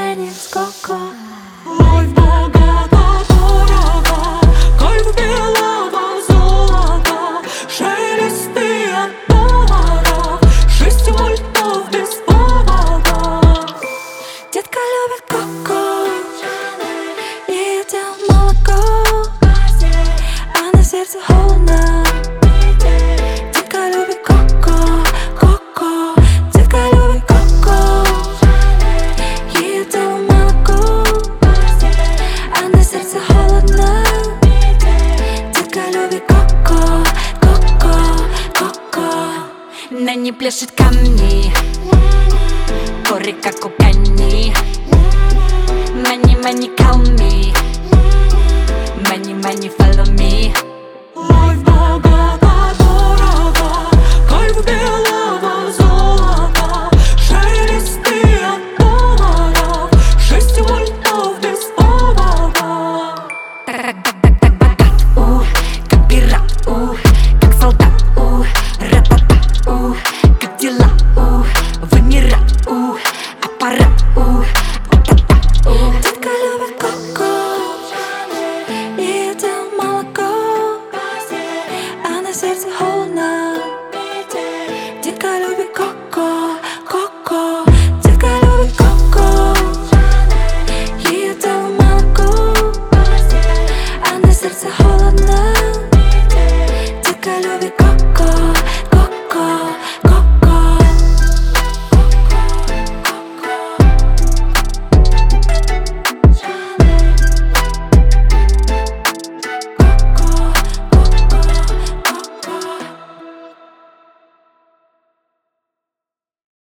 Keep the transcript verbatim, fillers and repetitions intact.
уроженец Коко. Лайф богата, дорого, кайф белого золота, шелесты от долларов, шесть вольтов без повода. Детка любит Коко, ей отдел молоко, а на сердце холодно. Детка любит Коко, Коко, детка любит Коко, ей отдел молоко, а на сердце холодно. Детка любит Коко, Коко, Коко. На ней пляшут камни,